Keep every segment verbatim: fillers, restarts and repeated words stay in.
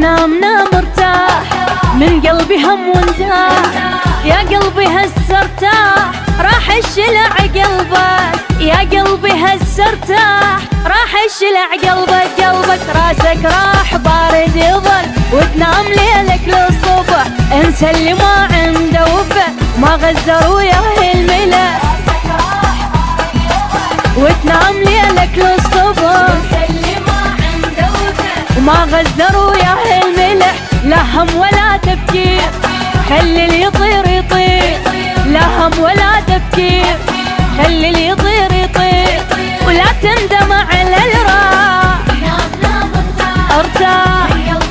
وتنام نام ارتاح، من قلبي هم ونزاح، يا قلبي هسه ارتاح، راح الشلع قلبك، يا قلبي هسه ارتاح، راح الشلع قلبك، قلبك راسك راح بارد يظل، وتنام ليلك للصبح، انسى اللي ما عنده وفا، ما غزر وياه الملح، وتنام ليلك للصبح، انسى اللي ما عنده وفا، وما غزر وياه الملح، لا هم ولا تفكير، خلي اللي يطير يطير، لا هم ولا تفكير، خلي اللي يطير يطير، ولا تندم على الراح، ارتاح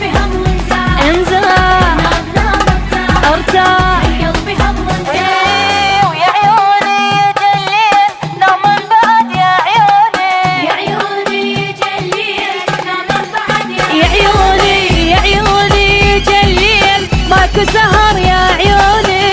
انزاح، ارتاح ويا عيوني جليل نام من بعد، يا عيوني يا عيوني جليل نام من بعد، يا عيوني يا عيوني جليل ماكو سهر، يا عيوني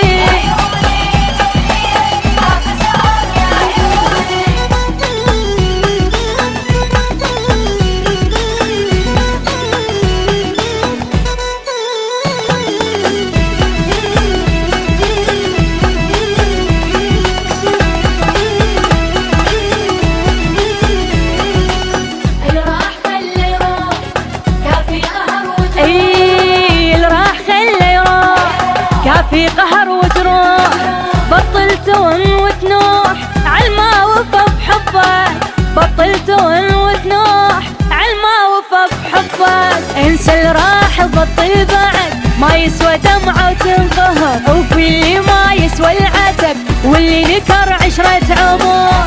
في قهر وجروح، بطل تون وتنوح عالما وفى بحبك، بطل تون وتنوح عالما وفى بحبك، انسى اللي راح بطل بعد، ما يسوى دمعة وتنقهر، وفي اللي ما يسوى العتب، واللي نكر عشرة عمر،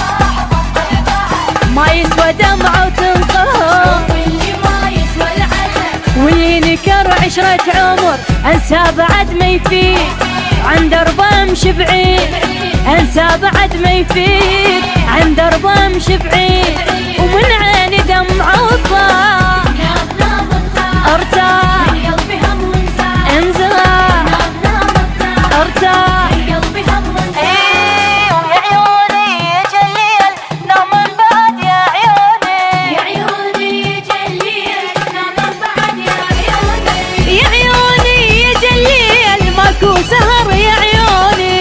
ما يسوى دمعة وتنقهر، واللي نكر عشرة عمر، انسى بعد ما يفيد، عن دربه امشي بعيد، انسى بعد ما يفيد، عن دربه امشي بعيد، ومن عيني دمعة وطاح، ارتاح انزاح، ارتاح سهر، يا عيوني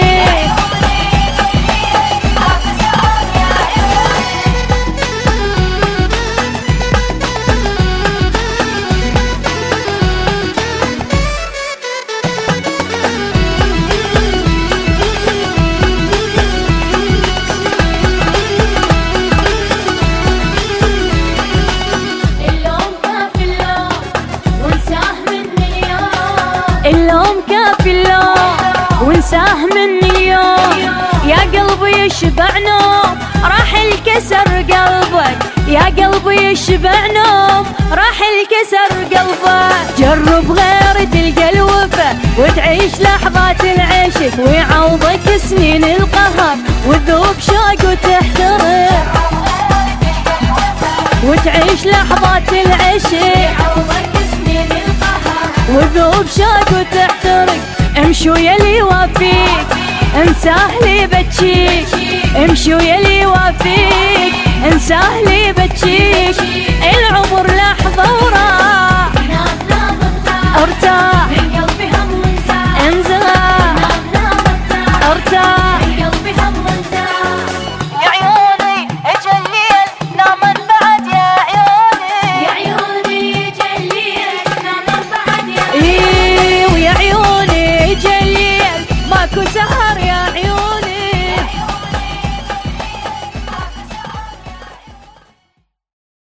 اللوم كافي اللوم وانساه مني اليوم، اللوم كافي اللوم وانساه مني اليوم، يا قلبي يشبع نوم راح الكسر قلبك، يا قلبي يشبع نوم راح الكسر قلبك، جرب غير تلقى الوفا، وتعيش لحظات العشق، ويعوضك سنين القهر، وذوب شوق وتحترق، وتعيش لحظات العشق، وذوب شوق وتحترق، امشي ويلي وافيك، انساه لي بتشيك، امشي ويلي وافيك، انساه لي بتشيك، العمر لحظة وراح، ارتاح انزاح، ارتاح